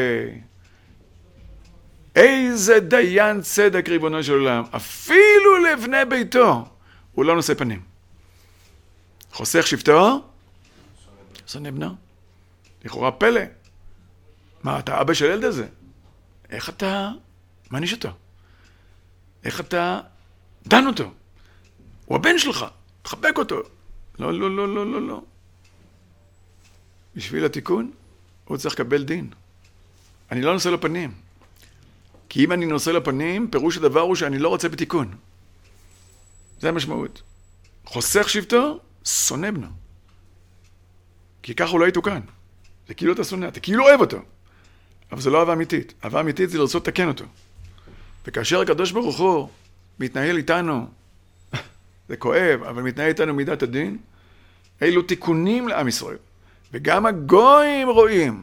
איזה דיין צדק ריבונו של עולם. אפילו לבני ביתו, הוא לא נושא פנים. חוסך שבטו, שונא בנו. לכאורה פלא. מה, אתה אבא של ילד הזה? איך אתה מעניש אותו? איך אתה דן אותו? הוא הבן שלך, תחבק אותו. לא. בשביל התיקון, הוא צריך לקבל דין. אני לא נושא לפנים. כי אם אני נושא לפנים, פירוש הדבר הוא שאני לא רוצה בתיקון. זה המשמעות. חוסך שבטו, שונא בנו. כי ככה הוא לא יתוקן. זה כאילו אתה שונא, אתה כאילו אוהב אותו. אבל זה לא אהבה אמיתית. אהבה אמיתית זה לרצות לתקן אותו. וכאשר הקדוש ברוך הוא מתנהל איתנו, זה כואב, אבל מתנהל איתנו מידת הדין, אילו תיקונים לעם ישראל. וגם הגויים רואים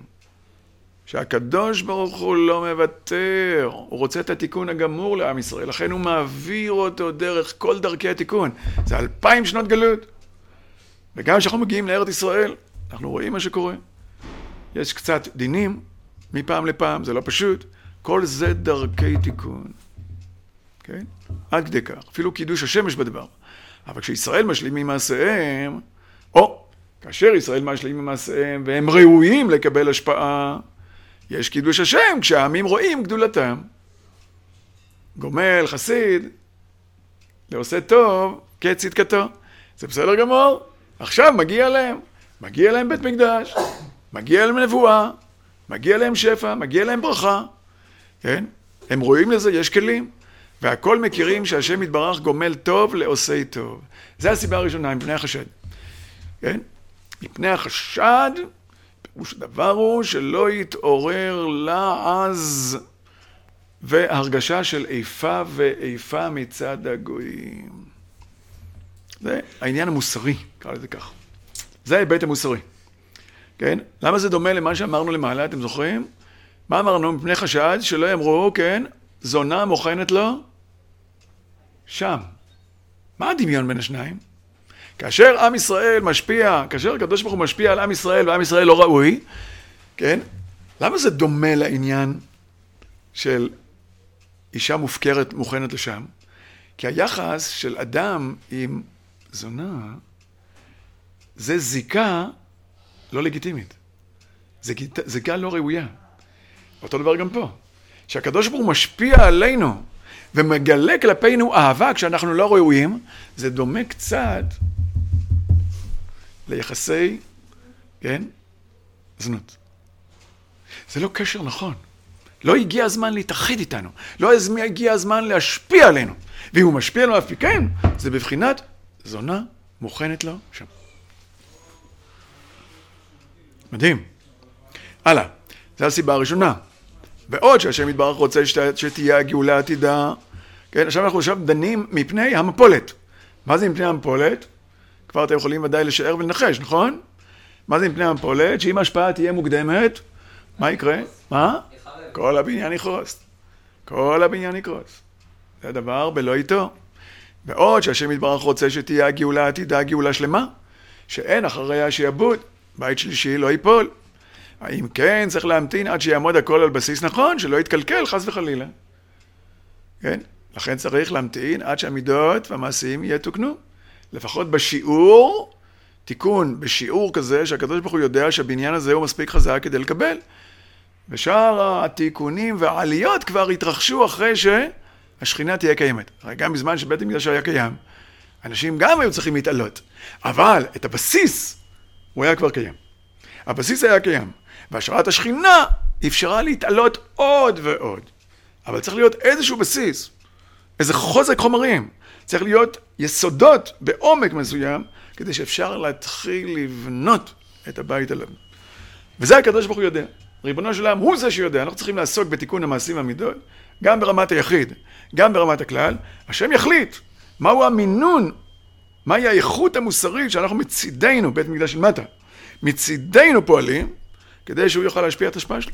שהקדוש ברוך הוא לא מוותר, הוא רוצה את התיקון הגמור לעם ישראל, לכן הוא מעביר אותו דרך כל דרכי התיקון. זה 2000 שנות גלות. וגם כשאנחנו מגיעים לארץ ישראל, אנחנו רואים מה שקורה. יש קצת דינים מפעם לפעם, זה לא פשוט. כל זה דרכי תיקון. כן? עד כדי כך. אפילו קידוש השם יש בדבר. אבל כשישראל משלימים מעשיהם, או כאשר ישראל משלימים מעשיהם והם ראויים לקבל השפעה, יש קידוש השם כשהעמים רואים גדולתם. גומל, חסיד, לעושה טוב, כצדקתו. זה בסדר גמור. עכשיו מגיע להם. מגיע להם בית מקדש, מגיע להם נבואה, מגיע להם שפע, מגיע להם ברכה. כן? הם רואים לזה, יש כלים. והכל מכירים שהשם יתברך גומל טוב לעושי טוב. זה הסיבה הראשונה, מפני החשד. כן? מפני החשד, פירוש הדבר הוא שלא יתעורר לעז והרגשה של איפה ואיפה מצד הגויים. זה העניין המוסרי, קרא לזה כך. זה ההיבט המוסרי. כן? למה זה דומה למה שאמרנו למעלה, אתם זוכרים? מה אמרנו? מפני חשד שלא יאמרו, כן? זונה מוכנת לו שם. מה הדמיון בין השניים? כאשר עם ישראל משפיע, כאשר הקדוש ברוך הוא משפיע על עם ישראל ועם ישראל לא ראוי, כן? למה זה דומה לעניין של אישה מופקרת מוכנת לשם? כי היחס של אדם עם זונה זה זיקה לא לגיטימית. זיקה לא ראויה. אותו דבר גם פה. שהקדוש ברוך הוא משפיע עלינו ומגלה כלפינו אהבה כשאנחנו לא ראויים, זה דומה קצת ליחסי, כן? זנות. זה לא קשר נכון. לא הגיע הזמן להתאחד איתנו. לא הגיע הזמן להשפיע עלינו. ואם הוא משפיע עלינו אף כן, זה בבחינת זונה מוכנת לו שם. מדהים. הלאה. זו הסיבה הראשונה. ועוד שהשם יתברך רוצה שתהיה הגאולה עתידה. כן, עכשיו אנחנו דנים מפני המפולת. מה זה מפני המפולת? כבר אתם יכולים ודאי לשער ולנחש, נכון? מה זה מפני המפולת? שאם ההשפעה תהיה מוקדמת, מה יקרה? מה? כל הבניין יקרוס. כל הבניין יקרוס. זה הדבר בלא איתו. בעוד שהשם יתברך רוצה שתהיה הגאולה העתידה, גאולה שלמה, שאין אחריה שיעבוד, בית שלישי לא ייפול. האם כן צריך להמתין עד שיעמוד הכל על בסיס נכון, שלא יתקלקל חס וחלילה. כן? לכן צריך להמתין עד שהמידות והמעשים יתוקנו. לפחות בשיעור, תיקון בשיעור כזה שהקדוש ברוך הוא יודע שהבניין הזה הוא מספיק חזק כדי לקבל. ושאר התיקונים והעליות כבר התרחשו אחרי שהשכינה תהיה קיימת. הרי גם בזמן שבית המקדש היה קיים, אנשים גם היו צריכים להתעלות. אבל את הבסיס הוא היה כבר קיים. הבסיס היה קיים. והשראת השכינה אפשרה להתעלות עוד ועוד. אבל צריך להיות איזשהו בסיס, איזה חוזק חומרים. צריך להיות יסודות בעומק מסוים, כדי שאפשר להתחיל לבנות את הבית עליו. וזה הקדוש ברוך הוא יודע. ריבונו של עולם הוא זה שיודע. אנחנו צריכים לעסוק בתיקון המעשים והמידות, גם ברמת היחיד, גם ברמת הכלל. השם יחליט מהו המינון, מהי האיכות המוסרית שאנחנו מצידנו, בית מקדש של מטה, מצידנו פועלים, כדי שהוא יוכל להשפיע את השפעה שלו.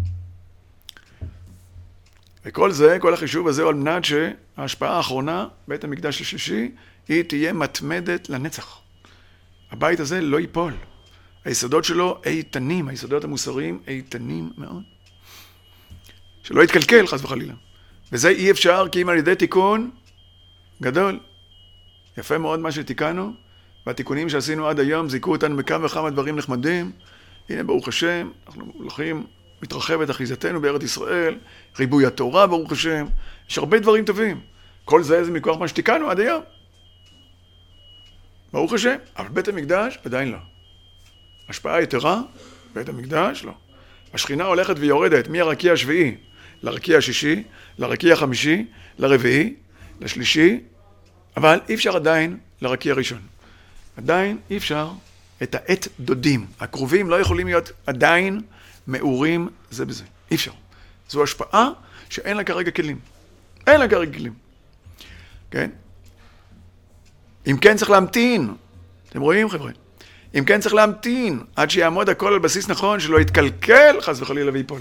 וכל זה, כל החישוב הזה, על מנת שההשפעה האחרונה, בית המקדש השלישי, היא תהיה מתמדת לנצח. הבית הזה לא ייפול. היסודות שלו איתנים, היסודות המוסריים איתנים מאוד. שלא יתקלקל, חס וחלילה. וזה אי אפשר, כי אם על ידי תיקון גדול. יפה מאוד מה שתיקנו, והתיקונים שעשינו עד היום זיקו אותנו בכמה וכמה דברים נחמדים. הנה ברוך השם, אנחנו הולכים, מתרחבת אחיזתנו בארץ ישראל, ריבוי התורה ברוך השם, יש הרבה דברים טובים. כל זה מכוח מה שתיקנו עד היום. ברוך השם, אבל בית המקדש עדיין לא. השפעה יתרה, בית המקדש לא. השכינה הולכת ויורדת מהרקיע השביעי לרקיע השישי, לרקיע החמישי, לרביעי, לשלישי, אבל אי אפשר עדיין לרקיע הראשון. עדיין אי אפשר את העת דודים. הקרובים לא יכולים להיות עדיין מאורים זה בזה. אי אפשר. זו השפעה שאין לה כרגע כלים. אין לה כרגע כלים. כן? אם כן צריך להמתין. אתם רואים חבר'ה? אם כן צריך להמתין עד שיעמוד הכל על בסיס נכון, שלא יתקלקל חס וחלילה ויפול.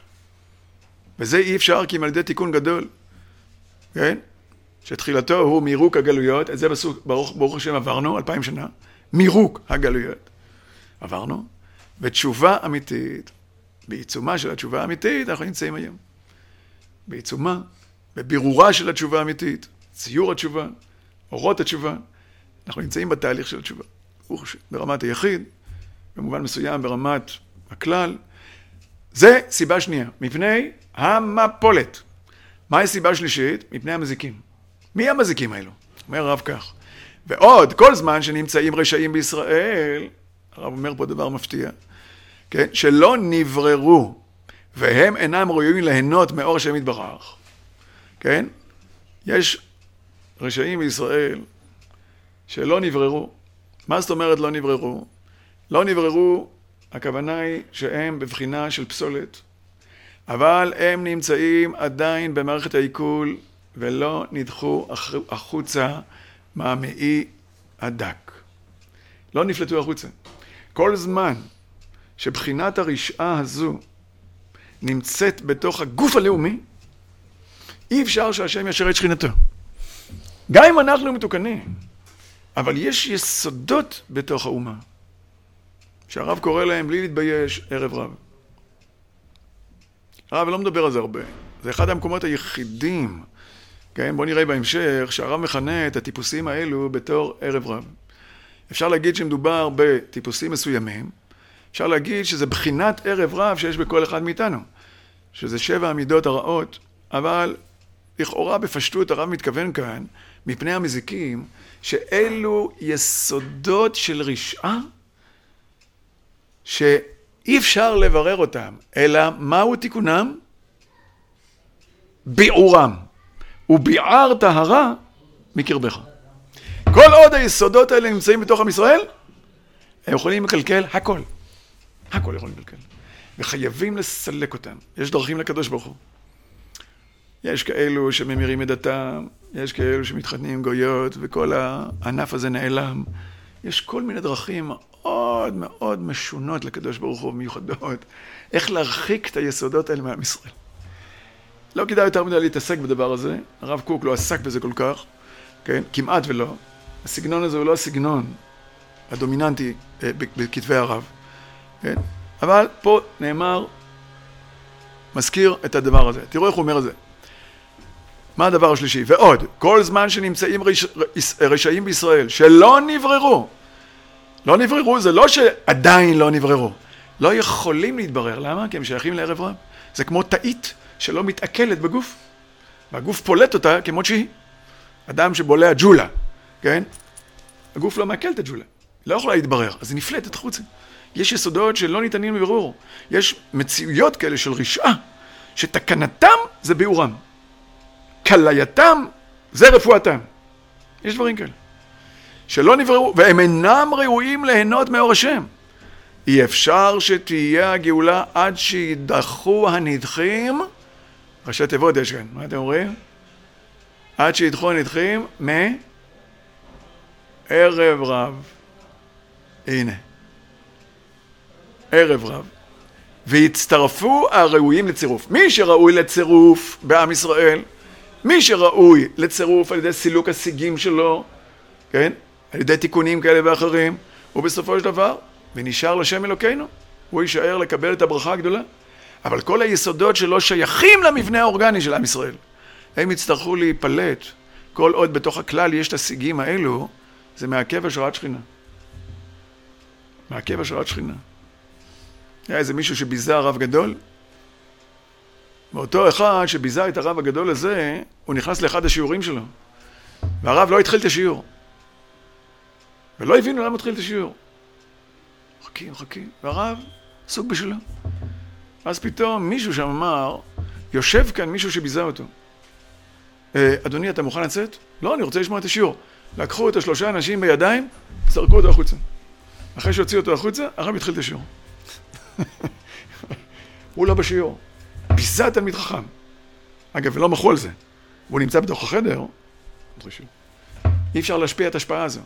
וזה אי אפשר כי אם על ידי תיקון גדול. כן? שתחילתו הוא מירוק הגלויות, את זה ברוך השם עברנו 2000 שנה. מירוק הגלויות. עברנו. ותשובה אמיתית, בעיצומה של התשובה האמיתית, אנחנו נמצאים היום. בעיצומה, בבירורה של התשובה האמיתית, ציור התשובה, אורות התשובה, אנחנו נמצאים בתהליך של התשובה. ברמת היחיד, במובן מסוים ברמת הכלל. זה סיבה שנייה, מפני המפולת. מהי סיבה שלישית? מפני המזיקים. מי המזיקים האלו? אומר הרב כך. ועוד, כל זמן שנמצאים רשעים בישראל, הרב אומר פה דבר מפתיע, כן? שלא נבררו, והם אינם ראויים ליהנות מאור השם יתברך. כן? יש רשעים בישראל שלא נבררו. מה זאת אומרת לא נבררו? לא נבררו, הכוונה היא שהם בבחינה של פסולת, אבל הם נמצאים עדיין במערכת העיכול, ולא נדחו החוצה מהמעי הדק. לא נפלטו החוצה. כל זמן שבחינת הרשעה הזו נמצאת בתוך הגוף הלאומי, אי אפשר שהשם ישרת שכינתו. גם אם אנחנו מתוקנים, אבל יש יסודות בתוך האומה, שהרב קורא להם בלי להתבייש ערב רב. הרב לא מדבר על זה הרבה. זה אחד המקומות היחידים, כן? בואו נראה בהמשך, שהרב מכנה את הטיפוסים האלו בתור ערב רב. אפשר להגיד שמדובר בטיפוסים מסוימים, אפשר להגיד שזה בחינת ערב רב שיש בכל אחד מאיתנו, שזה 7 המידות הרעות, אבל לכאורה בפשטות הרב מתכוון כאן, מפני המזיקים, שאלו יסודות של רשעה, שאי אפשר לברר אותם, אלא מהו תיקונם? ביעורם. וביער טהרה מקרבך. כל עוד היסודות האלה נמצאים בתוך עם ישראל, הם יכולים לקלקל הכל. הכל יכולים לקלקל. וחייבים לסלק אותם. יש דרכים לקדוש ברוך הוא. יש כאלו שממירים את דתם, יש כאלו שמתחתנים עם גויות, וכל הענף הזה נעלם. יש כל מיני דרכים מאוד מאוד משונות לקדוש ברוך הוא מיוחדות, איך להרחיק את היסודות האלה מעם ישראל. לא כדאי יותר מדי להתעסק בדבר הזה, הרב קוק לא עסק בזה כל כך, כן? כמעט ולא. הסגנון הזה הוא לא הסגנון הדומיננטי בכתבי הרב, כן? אבל פה נאמר, מזכיר את הדבר הזה. תראו איך הוא אומר את זה. מה הדבר השלישי? ועוד, כל זמן שנמצאים רשעים בישראל שלא נבררו, לא נבררו, זה לא שעדיין לא נבררו, לא יכולים להתברר. למה? כי הם שייכים לערב רב. זה כמו תאית שלא מתעכלת בגוף, והגוף פולט אותה כמות שהיא. אדם שבולע ג'ולה, כן? הגוף לא מעכל את הג'ולה, לא יכולה להתברר, אז היא נפלטת חוצה. יש יסודות שלא ניתנים לבירור. יש מציאויות כאלה של רשעה, שתקנתם זה ביאורם. קלייתם זה רפואתם. יש דברים כאלה. שלא נבררו, והם אינם ראויים ליהנות מאור השם. אי אפשר שתהיה הגאולה עד שידחו הנדחים. ראשי תיבות יש כאן, מה אתם אומרים? עד שידחו הנדחים מערב רב. הנה. ערב רב. והצטרפו הראויים לצירוף. מי שראוי לצירוף בעם ישראל, מי שראוי לצירוף על ידי סילוק השיגים שלו, כן? על ידי תיקונים כאלה ואחרים, ובסופו של דבר, ונשאר לשם אלוקינו, הוא יישאר לקבל את הברכה הגדולה. אבל כל היסודות שלו שייכים למבנה האורגני של עם ישראל, הם יצטרכו להיפלט. כל עוד בתוך הכלל יש את השיגים האלו, זה מעכב השראת שכינה. מעכב השראת שכינה. היה איזה מישהו שביזה הרב גדול, ואותו אחד שביזה את הרב הגדול הזה, הוא נכנס לאחד השיעורים שלו, והרב לא התחיל את השיעור. ולא הבינו למה התחיל את השיעור. חכים, והרב עסוק בשלו. אז פתאום מישהו שם אמר, יושב כאן מישהו שביזה אותו. אדוני, אתה מוכן לצאת? לא, אני רוצה לשמוע את השיעור. לקחו את השלושה אנשים בידיים, זרקו אותו החוצה. אחרי שהוציאו אותו החוצה, הרב התחיל את השיעור. הוא לא בשיעור. ביזה תלמיד חכם. אגב, ולא מחו על זה. והוא נמצא בתוך החדר, אי אפשר להשפיע את ההשפעה הזו.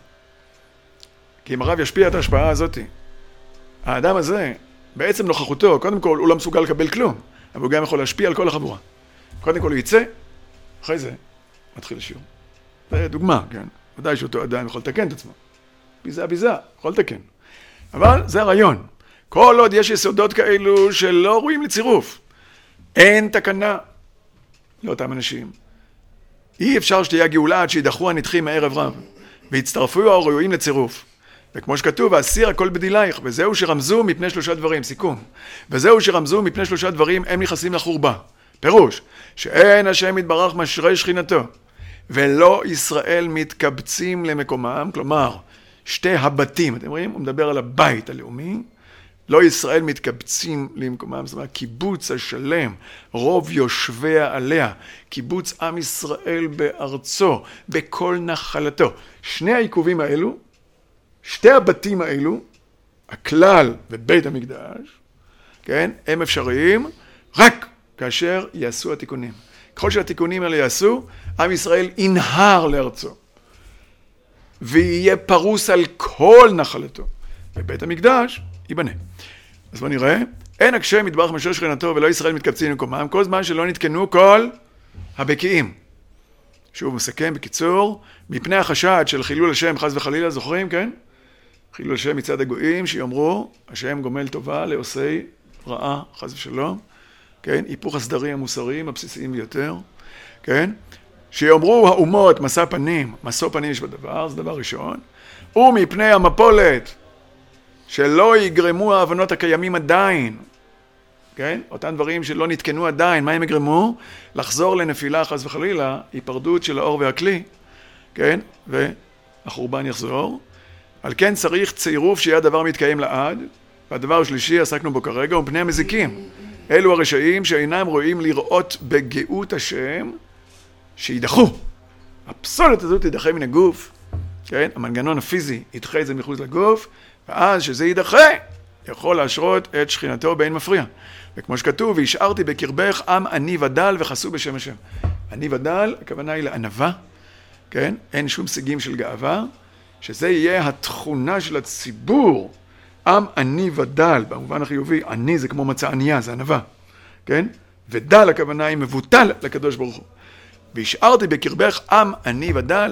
כי אם הרב ישפיע את ההשפעה הזאת, האדם הזה, בעצם נוכחותו, קודם כל הוא לא מסוגל לקבל כלום, אבל הוא גם יכול להשפיע על כל החבורה. קודם כל הוא יצא, אחרי זה מתחיל השיעור. זה דוגמה, כן? ודאי שאותו אדם יכול לתקן את עצמו. ביזה, יכול לתקן. אבל זה הרעיון. כל עוד יש יסודות כאלו שלא רואים לצירוף, אין תקנה לאותם אנשים. אי אפשר שתהיה גאולה עד שידחו הנדחים מערב רב, והצטרפו הראויים לצירוף. וכמו שכתוב, והסיר הכל בדילייך, וזהו שרמזו מפני שלושה דברים, סיכום. וזהו שרמזו מפני שלושה דברים, הם נכנסים לחורבה. פירוש, שאין השם יתברך משרה שכינתו, ולא ישראל מתקבצים למקומם, כלומר, שתי הבתים, אתם רואים? הוא מדבר על הבית הלאומי, לא ישראל מתקבצים למקומם, זאת אומרת, קיבוץ השלם, רוב יושביה עליה, קיבוץ עם ישראל בארצו, בכל נחלתו. שני העיכובים האלו, שתי הבתים האלו, הכלל ובית המקדש, כן, הם אפשריים רק כאשר יעשו התיקונים. ככל שהתיקונים האלה יעשו, עם ישראל ינהר לארצו, ויהיה פרוס על כל נחלתו, ובית המקדש ייבנה. אז בוא נראה, אין הקשם יתברך משרה שכינתו ולא ישראל מתקבצים למקומם, כל זמן שלא נתקנו כל הבקיעים. שוב מסכם בקיצור, מפני החשד של חילול השם חס וחלילה, זוכרים, כן? חילול השם מצד הגויים שיאמרו, השם גומל טובה לעושי רעה חס ושלום, כן? היפוך הסדרים המוסריים הבסיסיים ביותר, כן? שיאמרו האומות משא פנים, משוא פנים יש בדבר, זה דבר ראשון, ומפני המפולת, שלא יגרמו ההבנות הקיימים עדיין, כן? אותם דברים שלא נתקנו עדיין, מה הם יגרמו? לחזור לנפילה חס וחלילה, היפרדות של האור והכלי, כן? והחורבן יחזור. על כן צריך צירוף שיהיה הדבר מתקיים לעד, והדבר השלישי עסקנו בו כרגע, הוא פני המזיקים. אלו הרשעים שאינם רואים לראות בגאות השם, שידחו. הפסולת הזאת תדחה מן הגוף, כן? המנגנון הפיזי ידחה את זה מחוץ לגוף, ואז שזה יידחה, יכול להשרות את שכינתו באין מפריע. וכמו שכתוב, והשארתי בקרבך עם עני ודל וחסו בשם השם. עני ודל, הכוונה היא לענווה, כן? אין שום שיגים של גאווה, שזה יהיה התכונה של הציבור. עם עני ודל, במובן החיובי, עני זה כמו מצא ענייה, זה ענווה, כן? ודל הכוונה היא מבוטל לקדוש ברוך הוא. והשארתי בקרבך עם עני ודל,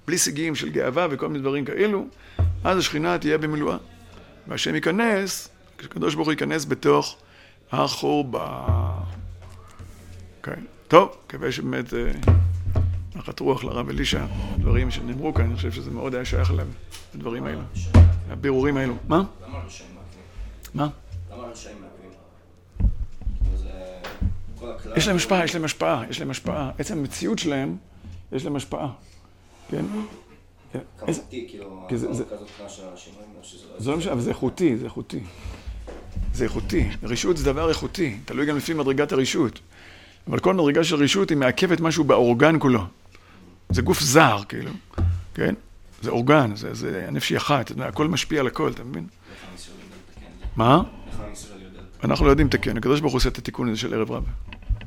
בלי שיגים של גאווה וכל מיני דברים כאלו, אז השכינה תהיה במילואה. והשם ייכנס, כשקדוש ברוך הוא ייכנס בתוך החורבה. כן. טוב, מקווה שבאמת נחת רוח לרב אלישע, דברים שנאמרו כאן, אני חושב שזה מאוד היה שייך אליהם, הדברים האלו, הבירורים האלו. מה? למה רשעים מעכבים? מה? למה רשעים מעכבים? זה כל הכלל... יש להם השפעה, יש להם השפעה, יש להם השפעה. עצם המציאות שלהם, יש להם השפעה. כן? כמותי, כאילו, כזאת קטנה של אנשים, זה לא משנה, אבל זה איכותי, זה איכותי. זה איכותי. רישות זה דבר איכותי, תלוי גם לפי מדרגת הרישות. אבל כל מדרגה של רישות היא מעכבת משהו באורגן כולו. זה גוף זר, כאילו. כן? זה אורגן, זה הנפש היא אחת, הכל משפיע על הכל, אתה מבין? איך הניסוי יודע לתקן? מה? איך הניסוי יודע לתקן? אנחנו לא יודעים לתקן, הקדוש ברוך הוא עושה את התיקון הזה של ערב רב.